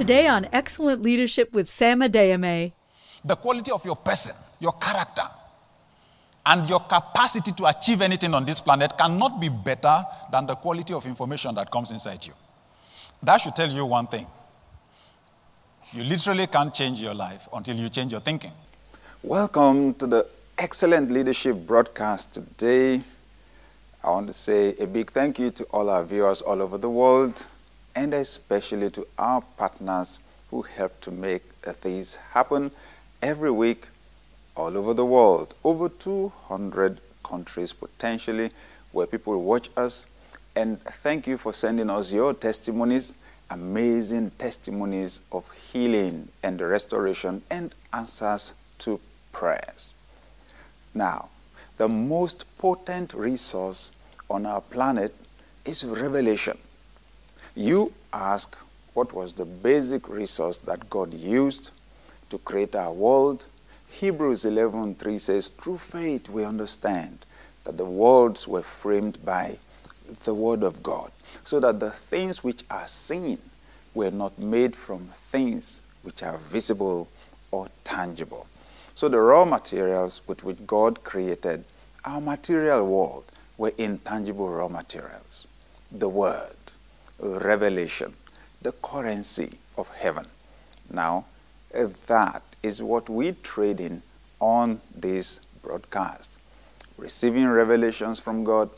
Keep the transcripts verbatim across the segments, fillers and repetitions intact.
Today on Excellent Leadership with Sam Adeyemi. The quality of your person, your character, and your capacity to achieve anything on this planet cannot be better than the quality of information that comes inside you. That should tell you one thing. You literally can't change your life until you change your thinking. Welcome to the Excellent Leadership broadcast today. I want to say a big thank you to all our viewers all over the world, and especially to our partners who help to make this happen every week all over the world. Over two hundred countries potentially where people watch us. And thank you for sending us your testimonies, amazing testimonies of healing and restoration and answers to prayers. Now, the most potent resource on our planet is revelation. You ask, what was the basic resource that God used to create our world? Hebrews eleven three says, through faith we understand that the worlds were framed by the word of God, so that the things which are seen were not made from things which are visible or tangible. So the raw materials with which God created our material world were intangible raw materials. The word, revelation, the currency of heaven. Now, that is what we trade in on this broadcast. Receiving revelations from God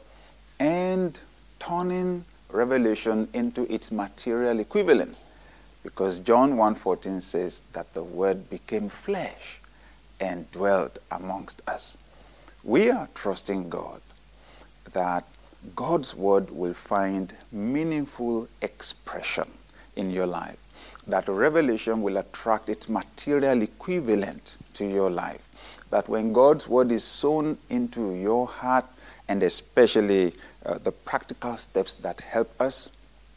and turning revelation into its material equivalent. Because John one fourteen says that the word became flesh and dwelt amongst us. We are trusting God that God's word will find meaningful expression in your life, that revelation will attract its material equivalent to your life, that when God's word is sown into your heart, and especially uh, the practical steps that help us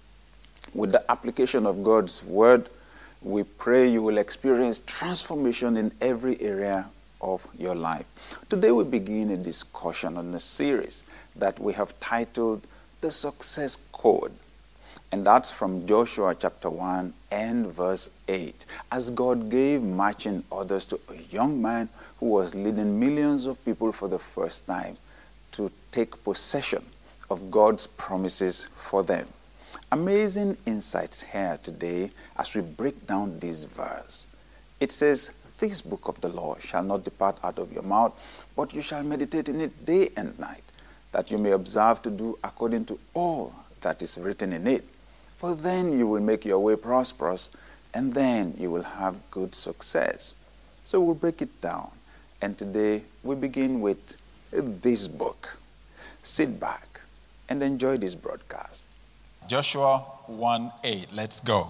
with the application of God's word, we pray you will experience transformation in every area of your life. Today we begin a discussion on a series that we have titled The Success Code. And that's from Joshua chapter one and verse eight. As God gave marching orders to a young man who was leading millions of people for the first time to take possession of God's promises for them. Amazing insights here today as we break down this verse. It says, this book of the law shall not depart out of your mouth, but you shall meditate in it day and night, that you may observe to do according to all that is written in it. For then you will make your way prosperous, and then you will have good success. So we'll break it down. And today we begin with this book. Sit back and enjoy this broadcast. Joshua one eight, let's go.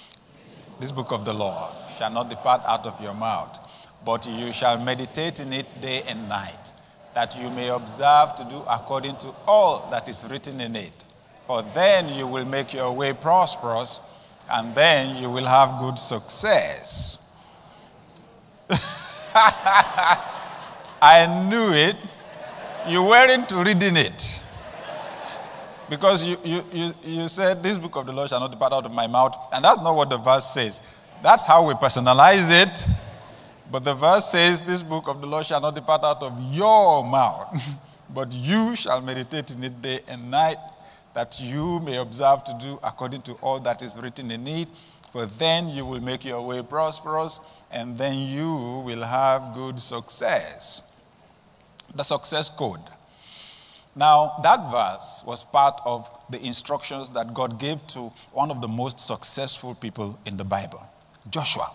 This book of the law shall not depart out of your mouth, but you shall meditate in it day and night, that you may observe to do according to all that is written in it. For then you will make your way prosperous, and then you will have good success. I knew it. You weren't reading it. Because you, you, you, you said, this book of the law shall not depart out of my mouth. And that's not what the verse says. That's how we personalize it. But the verse says, this book of the law shall not depart out of your mouth. But you shall meditate in it day and night, that you may observe to do according to all that is written in it. For then you will make your way prosperous, and then you will have good success. The success code. Now, that verse was part of the instructions that God gave to one of the most successful people in the Bible, Joshua.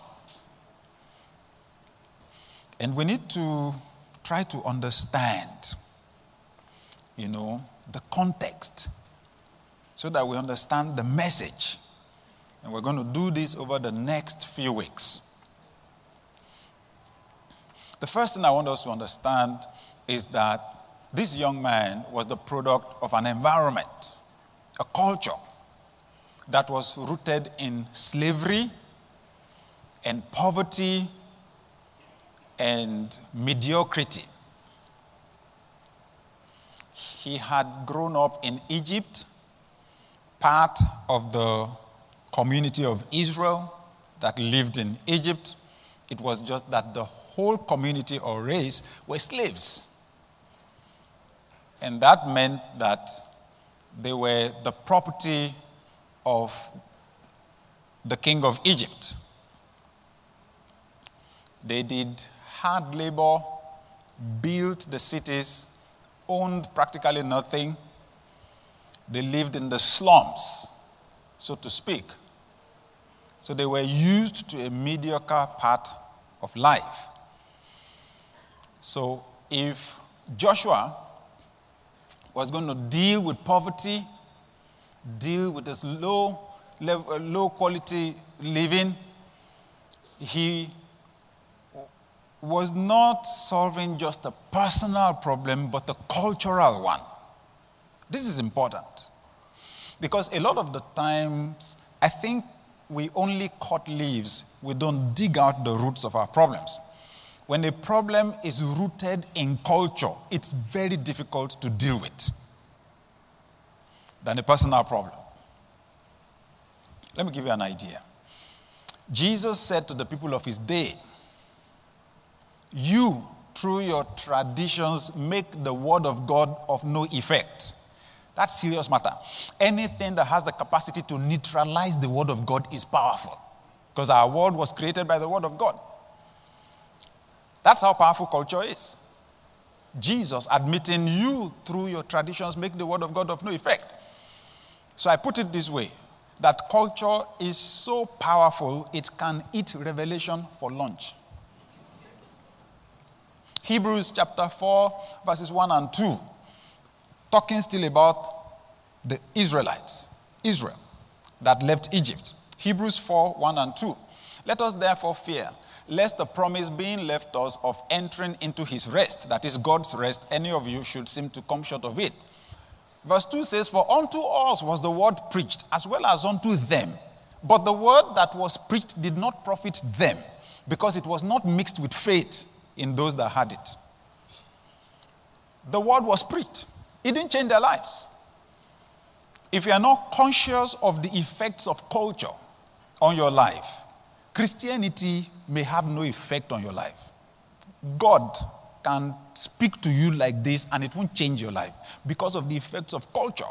And we need to try to understand, you know, the context so that we understand the message. And we're going to do this over the next few weeks. The first thing I want us to understand is that this young man was the product of an environment, a culture that was rooted in slavery and poverty and mediocrity. He had grown up in Egypt, part of the community of Israel, that lived in Egypt. It was just that the whole community or race were slaves. And that meant that they were the property of the king of Egypt. They did hard labor, built the cities, owned practically nothing. They lived in the slums, so to speak. So they were used to a mediocre part of life. So if Joshua was going to deal with poverty, deal with this low level, low quality living, he was not solving just a personal problem, but a cultural one. This is important because a lot of the times, I think we only cut leaves. We don't dig out the roots of our problems. When a problem is rooted in culture, it's very difficult to deal with than a personal problem. Let me give you an idea. Jesus said to the people of his day, you, through your traditions, make the word of God of no effect. That's serious matter. Anything that has the capacity to neutralize the word of God is powerful because our world was created by the word of God. That's how powerful culture is. Jesus admitting you, through your traditions, make the word of God of no effect. So I put it this way, that culture is so powerful, it can eat revelation for lunch. Hebrews chapter four, verses one and two, talking still about the Israelites, Israel, that left Egypt. Hebrews four, one and two. Let us therefore fear, lest the promise being left us of entering into his rest, that is God's rest, any of you should seem to come short of it. Verse two says, for unto us was the word preached, as well as unto them. But the word that was preached did not profit them, because it was not mixed with faith in those that had it. The word was preached. It didn't change their lives. If you are not conscious of the effects of culture on your life, Christianity may have no effect on your life. God can speak to you like this and it won't change your life because of the effects of culture.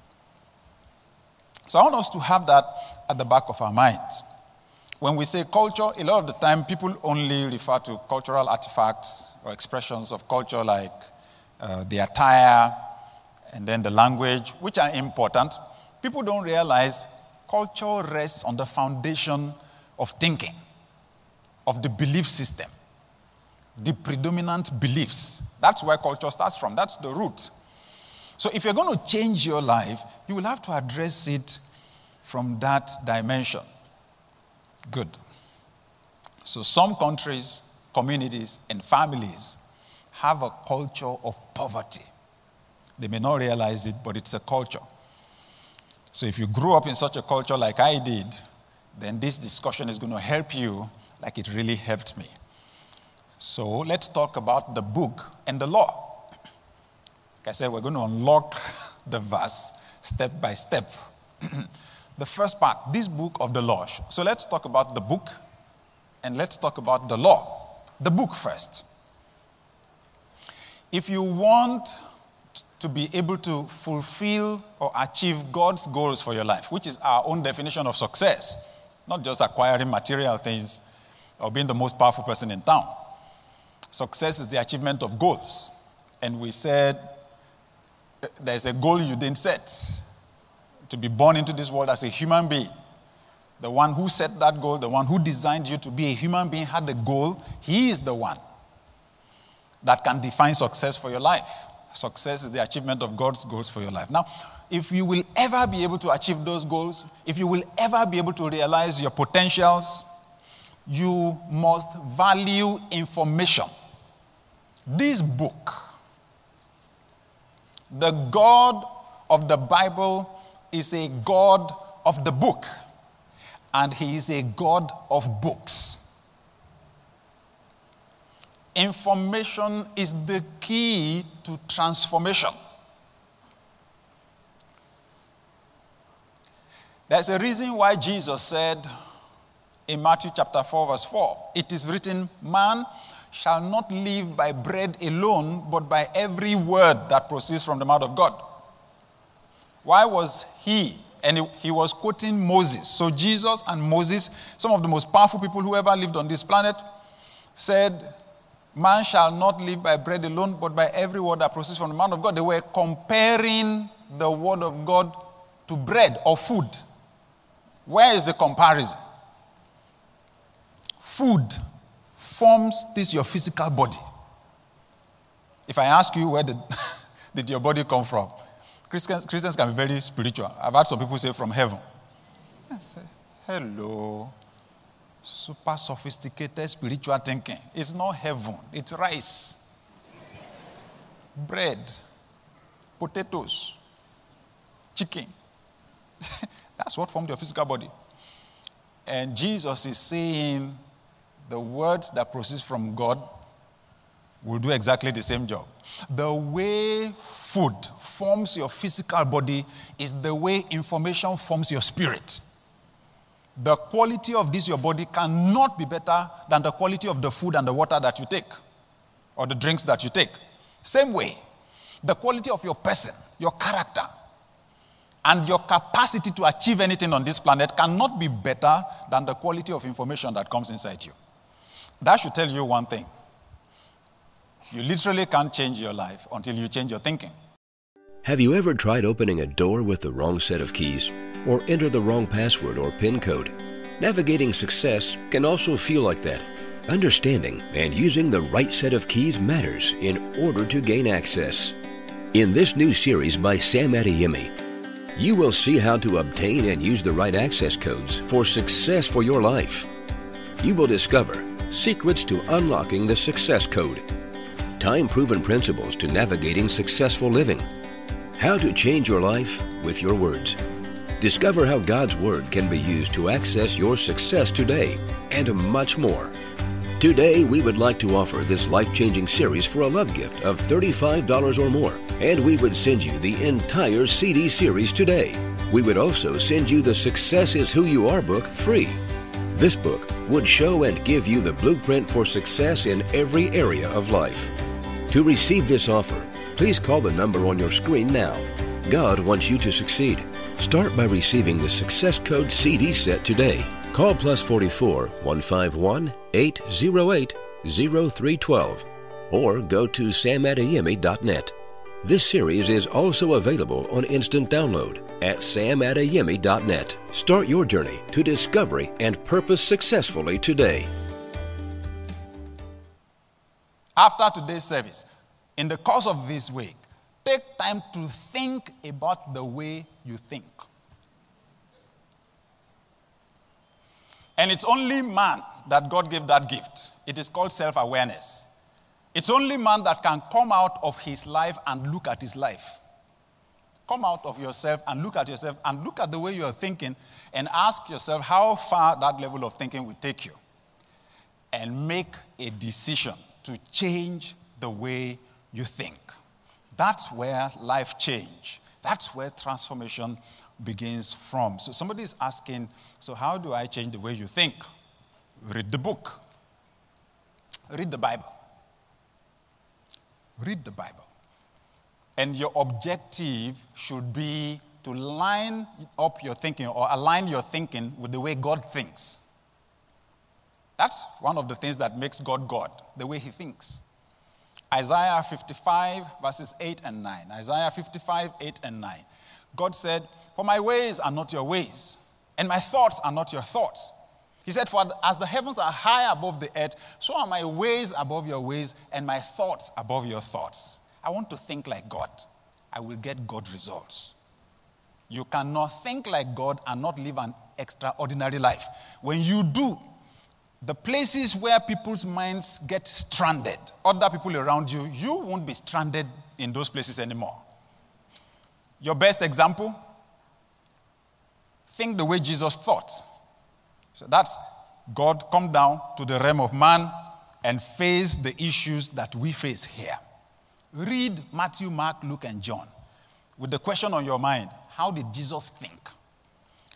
So I want us to have that at the back of our minds. When we say culture, a lot of the time people only refer to cultural artifacts or expressions of culture like uh, the attire and then the language, which are important. People don't realize culture rests on the foundation of thinking, of the belief system, the predominant beliefs. That's where culture starts from. That's the root. So if you're going to change your life, you will have to address it from that dimension. Good. So some countries, communities, and families have a culture of poverty. They may not realize it, but it's a culture. So if you grew up in such a culture like I did, then this discussion is going to help you like it really helped me. So let's talk about the book and the law. Like I said, we're going to unlock the verse step by step. The first part, this book of the law. So let's talk about the book and let's talk about the law. The book first. If you want to be able to fulfill or achieve God's goals for your life, which is our own definition of success, not just acquiring material things or being the most powerful person in town. Success is the achievement of goals. And we said there's a goal you didn't set. To be born into this world as a human being. The one who set that goal, the one who designed you to be a human being had the goal. He is the one that can define success for your life. Success is the achievement of God's goals for your life. Now, if you will ever be able to achieve those goals, if you will ever be able to realize your potentials, you must value information. This book, the God of the Bible, is a God of the book, and he is a God of books. Information is the key to transformation. There's a reason why Jesus said, in Matthew chapter four, verse four. It is written, man shall not live by bread alone, but by every word that proceeds from the mouth of God. Why was he, and he, he was quoting Moses. So Jesus and Moses, some of the most powerful people who ever lived on this planet, said, man shall not live by bread alone, but by every word that proceeds from the mouth of God. They were comparing the word of God to bread or food. Where is the comparison? Food forms this your physical body. If I ask you, where did, did your body come from? Christians, Christians can be very spiritual. I've had some people say from heaven. I say, hello. Super sophisticated spiritual thinking. It's not heaven. It's rice. Bread. Potatoes. Chicken. That's what formed your physical body. And Jesus is saying the words that proceed from God will do exactly the same job. The way food forms your physical body is the way information forms your spirit. The quality of this, your body, cannot be better than the quality of the food and the water that you take, or the drinks that you take. Same way, the quality of your person, your character, and your capacity to achieve anything on this planet cannot be better than the quality of information that comes inside you. That should tell you one thing. You literally can't change your life until you change your thinking. Have you ever tried opening a door with the wrong set of keys, or enter the wrong password or PIN code? Navigating success can also feel like that. Understanding and using the right set of keys matters in order to gain access. In this new series by Sam Adeyemi, you will see how to obtain and use the right access codes for success for your life. You will discover secrets to unlocking the success code, time-proven principles to navigating successful living, how to change your life with your words. Discover how God's Word can be used to access your success today, and much more. Today, we would like to offer this life-changing series for a love gift of thirty-five dollars or more, and we would send you the entire C D series today. We would also send you the Success is Who You Are book free. This book would show and give you the blueprint for success in every area of life. To receive this offer, please call the number on your screen now. God wants you to succeed. Start by receiving the Success Code C D set today. Call plus forty-four, one five one, eight zero eight, zero three one two or go to sam adeyemi dot net. This series is also available on instant download at sam adeyemi dot net. Start your journey to discovery and purpose successfully today. After today's service, in the course of this week, take time to think about the way you think. And it's only man that God gave that gift. It is called self-awareness. It's only man that can come out of his life and look at his life. Come out of yourself and look at yourself and look at the way you are thinking and ask yourself how far that level of thinking will take you. And make a decision to change the way you think. That's where life change, that's where transformation begins from. So somebody is asking, so how do I change the way you think? Read the book. Read the Bible. Read the Bible. And your objective should be to line up your thinking or align your thinking with the way God thinks. That's one of the things that makes God God, the way he thinks. Isaiah fifty-five, verses eight and nine. Isaiah fifty-five, eight and nine. God said, for my ways are not your ways, and my thoughts are not your thoughts. He said, for as the heavens are high above the earth, so are my ways above your ways, and my thoughts above your thoughts. I want to think like God. I will get God results. You cannot think like God and not live an extraordinary life. When you do, the places where people's minds get stranded, other people around you, you won't be stranded in those places anymore. Your best example, think the way Jesus thought. So that's God come down to the realm of man and face the issues that we face here. Read Matthew, Mark, Luke, and John with the question on your mind, how did Jesus think?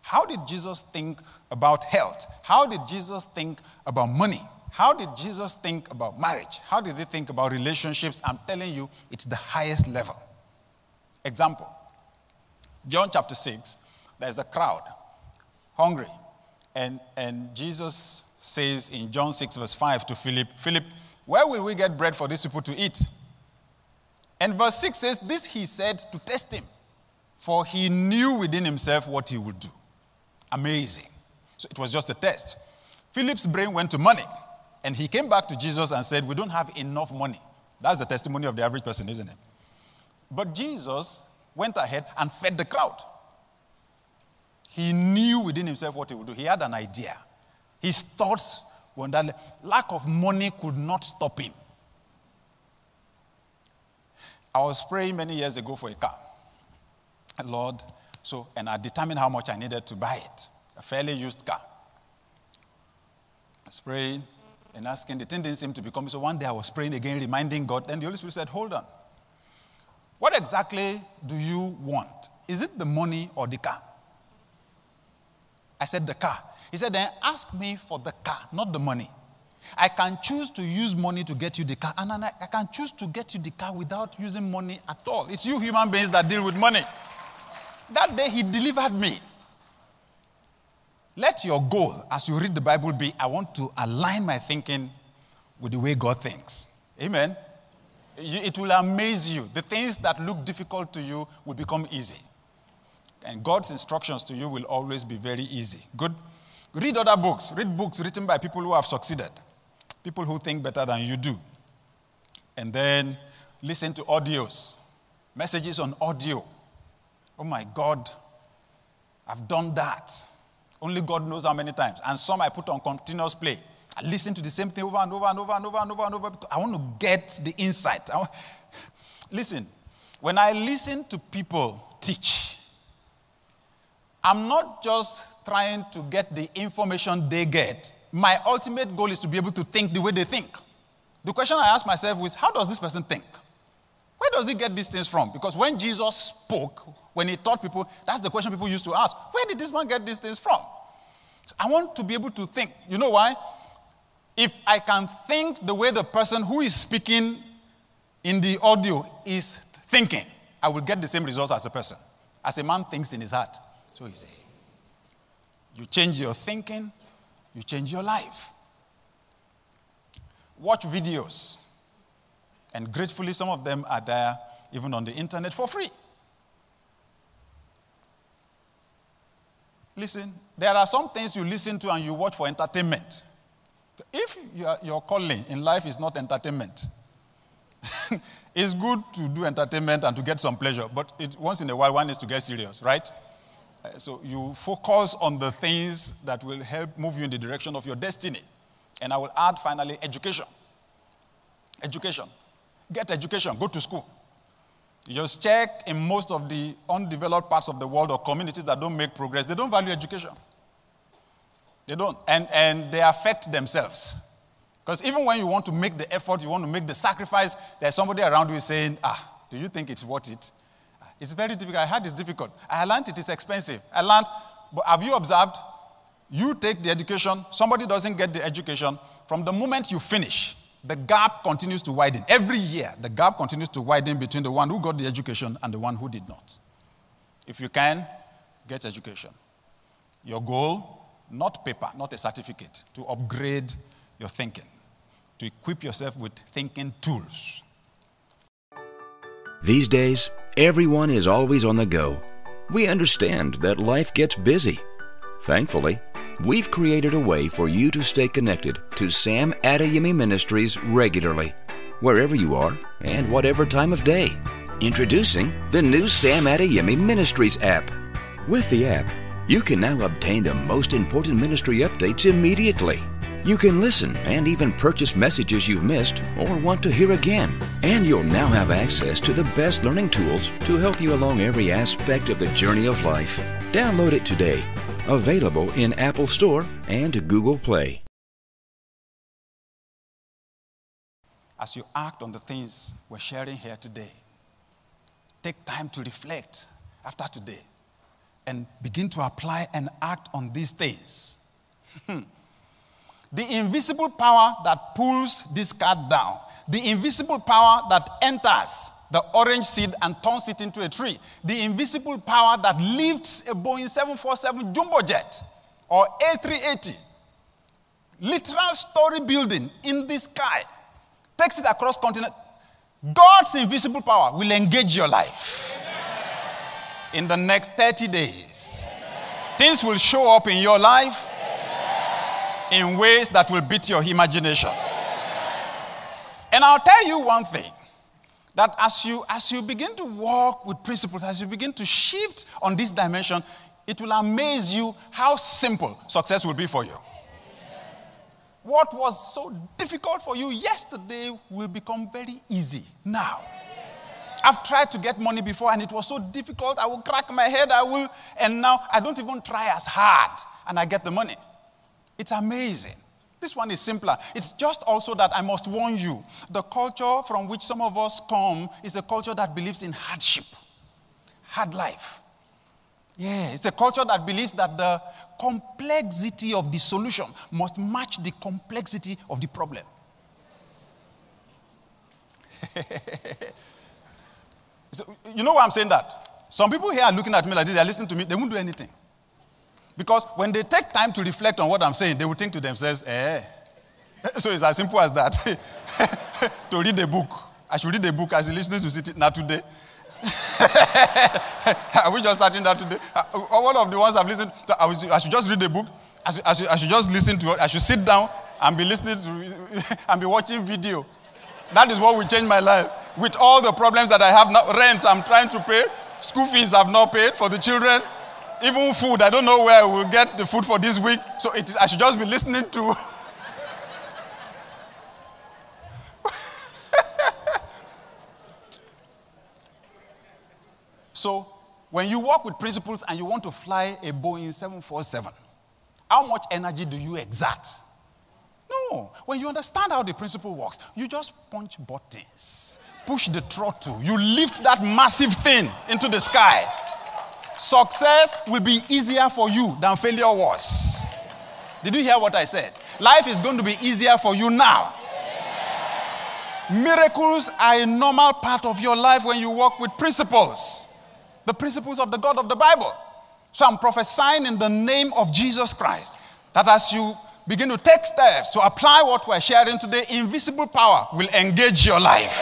How did Jesus think about health? How did Jesus think about money? How did Jesus think about marriage? How did he think about relationships? I'm telling you, it's the highest level. Example, John chapter six, there's a crowd, hungry. And, and Jesus says in John six verse five to Philip, Philip, where will we get bread for these people to eat? And verse six says, this he said to test him, for he knew within himself what he would do. Amazing. So it was just a test. Philip's brain went to money, and he came back to Jesus and said, we don't have enough money. That's the testimony of the average person, isn't it? But Jesus went ahead and fed the crowd. He knew within himself what he would do. He had an idea. His thoughts were that lack of money could not stop him. I was praying many years ago for a car. Lord, so, and I determined how much I needed to buy it. A fairly used car. I was praying and asking. The thing didn't seem to be coming. So one day I was praying again, reminding God. Then the Holy Spirit said, hold on. What exactly do you want? Is it the money or the car? I said, the car. He said, then ask me for the car, not the money. I can choose to use money to get you the car, and I can choose to get you the car without using money at all. It's you human beings that deal with money. That day, he delivered me. Let your goal, as you read the Bible, be, I want to align my thinking with the way God thinks. Amen? It will amaze you. The things that look difficult to you will become easy. And God's instructions to you will always be very easy. Good? Read other books. Read books written by people who have succeeded. People who think better than you do. And then listen to audios. Messages on audio. Oh my God, I've done that. Only God knows how many times. And some I put on continuous play. I listen to the same thing over and over and over and over and over and over because I want to get the insight. I want... Listen, when I listen to people teach, I'm not just trying to get the information they get. My ultimate goal is to be able to think the way they think. The question I ask myself is, how does this person think? Where does he get these things from? Because when Jesus spoke, when he taught people, that's the question people used to ask. Where did this man get these things from? I want to be able to think. You know why? If I can think the way the person who is speaking in the audio is thinking, I will get the same results as a person. As a man thinks in his heart. So he says, you change your thinking, you change your life. Watch videos. And gratefully, some of them are there, even on the internet, for free. Listen, there are some things you listen to and you watch for entertainment. If your, your calling in life is not entertainment, it's good to do entertainment and to get some pleasure, but it, once in a while, one needs to get serious, right? Uh, so you focus on the things that will help move you in the direction of your destiny. And I will add, finally, education. Education. Get education. Go to school. You just check in most of the undeveloped parts of the world or communities that don't make progress, they don't value education. They don't. And, and they affect themselves. Because even when you want to make the effort, you want to make the sacrifice, there's somebody around you saying, ah, do you think it's worth it? It's very difficult. I heard it's difficult. I learned it is expensive. I learned, but have you observed? You take the education, somebody doesn't get the education. From the moment you finish, the gap continues to widen. Every year, the gap continues to widen between the one who got the education and the one who did not. If you can, get education. Your goal, not paper, not a certificate, to upgrade your thinking, to equip yourself with thinking tools. These days, everyone is always on the go. We understand that life gets busy. Thankfully, we've created a way for you to stay connected to Sam Adeyemi Ministries regularly, wherever you are and whatever time of day. Introducing the new Sam Adeyemi Ministries app. With the app, you can now obtain the most important ministry updates immediately. You can listen and even purchase messages you've missed or want to hear again. And you'll now have access to the best learning tools to help you along every aspect of the journey of life. Download it today. Available in Apple Store and Google Play. As you act on the things we're sharing here today, take time to reflect after today and begin to apply and act on these things. The invisible power that pulls this card down, the invisible power that enters the orange seed and turns it into a tree, the invisible power that lifts a Boeing seven forty-seven jumbo jet or A three eighty, literal story building in the sky, takes it across continent. God's invisible power will engage your life. In the next thirty days, things will show up in your life in ways that will beat your imagination. And I'll tell you one thing, that as you, as you begin to walk with principles, as you begin to shift on this dimension, it will amaze you how simple success will be for you. What was so difficult for you yesterday will become very easy now. I've tried to get money before and it was so difficult. I will crack my head, I will, and now I don't even try as hard and I get the money. It's amazing. This one is simpler. It's just also that I must warn you, the culture from which some of us come is a culture that believes in hardship, hard life. Yeah, it's a culture that believes that the complexity of the solution must match the complexity of the problem. So, you know why I'm saying that? Some people here are looking at me like this, they're listening to me, they won't do anything. Because when they take time to reflect on what I'm saying, they will think to themselves, eh. So it's as simple as that. To read a book. I should read a book as listening to it now today. Are we just starting that today? One of the ones I've listened to, I, I should just read a book. I should, I, should, I should just listen to it. I should sit down and be listening to and be watching video. That is what will change my life. With all the problems that I have now, rent I'm trying to pay, school fees I've not paid for the children, even food, I don't know where I will get the food for this week. So it is, I should just be listening to. So when you work with principles and you want to fly a Boeing seven forty-seven, how much energy do you exert? No. When you understand how the principle works, you just punch buttons, push the throttle, you lift that massive thing into the sky. Success will be easier for you than failure was. Did you hear what I said? Life is going to be easier for you now. Miracles are a normal part of your life when you work with principles. The principles of the God of the Bible. So I'm prophesying in the name of Jesus Christ that as you begin to take steps to apply what we're sharing today, invisible power will engage your life.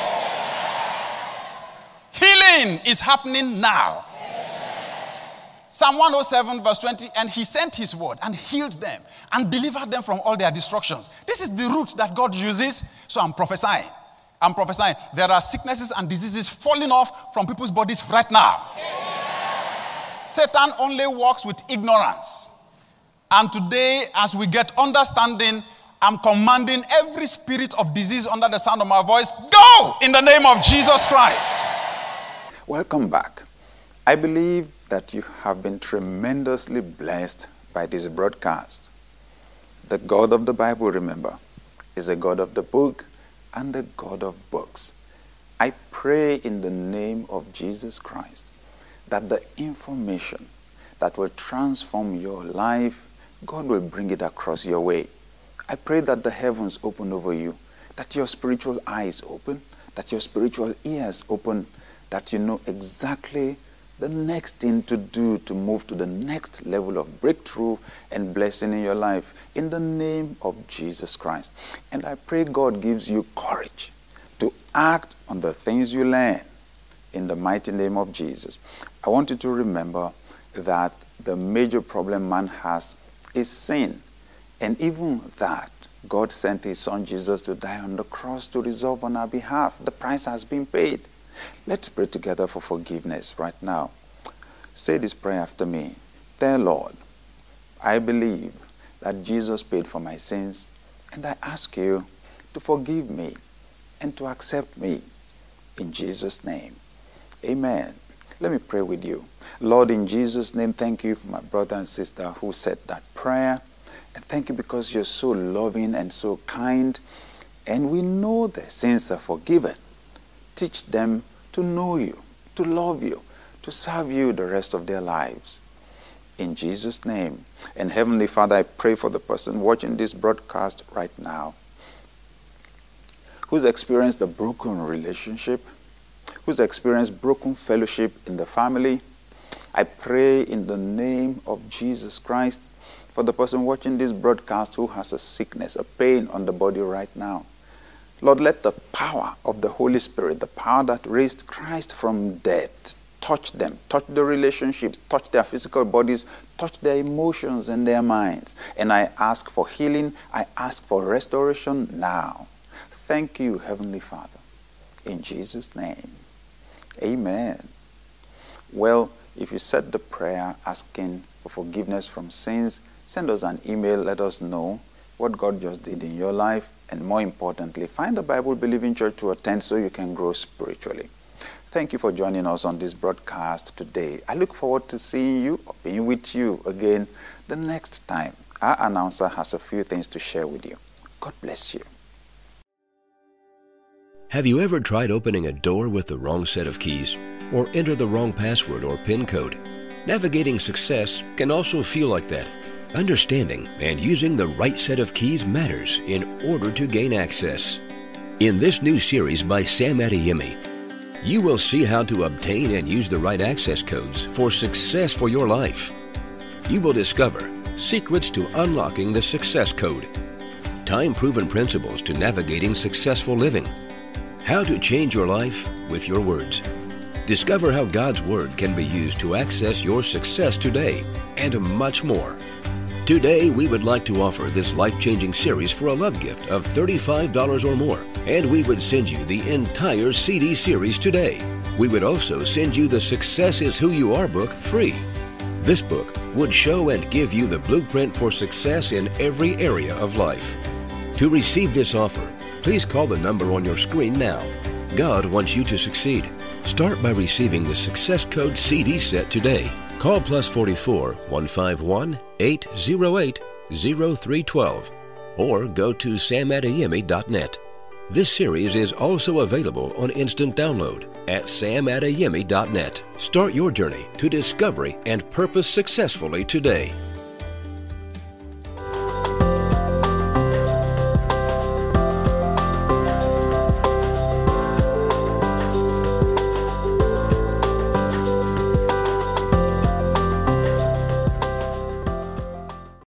Healing is happening now. Psalm one oh seven verse twenty, and he sent his word and healed them and delivered them from all their destructions. This is the route that God uses. So I'm prophesying. I'm prophesying. There are sicknesses and diseases falling off from people's bodies right now. Yeah. Satan only works with ignorance. And today, as we get understanding, I'm commanding every spirit of disease under the sound of my voice, go in the name of Jesus Christ. Welcome back. I believe that you have been tremendously blessed by this broadcast. The God of the Bible, remember, is a God of the book and the God of books. I pray in the name of Jesus Christ that the information that will transform your life, God will bring it across your way. I pray that the heavens open over you, that your spiritual eyes open, that your spiritual ears open, that you know exactly the next thing to do to move to the next level of breakthrough and blessing in your life in the name of Jesus Christ. And I pray God gives you courage to act on the things you learn in the mighty name of Jesus. I want you to remember that the major problem man has is sin. And even that, God sent his son Jesus to die on the cross to resolve on our behalf. The price has been paid. Let's pray together for forgiveness right now. Say this prayer after me. Dear Lord, I believe that Jesus paid for my sins, and I ask you to forgive me and to accept me in Jesus' name. Amen. Let me pray with you. Lord, in Jesus' name, thank you for my brother and sister who said that prayer. And thank you because you're so loving and so kind. And we know their sins are forgiven. Teach them to know you, to love you, to serve you the rest of their lives. in Jesus' name. And Heavenly Father, I pray for the person watching this broadcast right now who's experienced a broken relationship, who's experienced broken fellowship in the family. I pray in the name of Jesus Christ for the person watching this broadcast who has a sickness, a pain on the body right now. Lord, let the power of the Holy Spirit, the power that raised Christ from death, touch them, touch the relationships, touch their physical bodies, touch their emotions and their minds. And I ask for healing. I ask for restoration now. Thank you, Heavenly Father. In Jesus' name, amen. Well, if you said the prayer asking for forgiveness from sins, send us an email. Let us know what God just did in your life. And more importantly, find a Bible-believing church to attend so you can grow spiritually. Thank you for joining us on this broadcast today. I look forward to seeing you or being with you again the next time. Our announcer has a few things to share with you. God bless you. Have you ever tried opening a door with the wrong set of keys or enter the wrong password or PIN code? Navigating success can also feel like that. Understanding and using the right set of keys matters in order to gain access. In this new series by Sam Adeyemi, you will see how to obtain and use the right access codes for success for your life. You will discover secrets to unlocking the success code, time-proven principles to navigating successful living, how to change your life with your words. Discover how God's Word can be used to access your success today, and much more. Today, we would like to offer this life-changing series for a love gift of thirty-five dollars or more, and we would send you the entire C D series today. We would also send you the Success is Who You Are book free. This book would show and give you the blueprint for success in every area of life. To receive this offer, please call the number on your screen now. God wants you to succeed. Start by receiving the Success Code C D set today. Call plus forty-four, one five one, eight zero eight, zero three one two or go to sam adeyemi dot net. This series is also available on instant download at sam adeyemi dot net. Start your journey to discovery and purpose successfully today.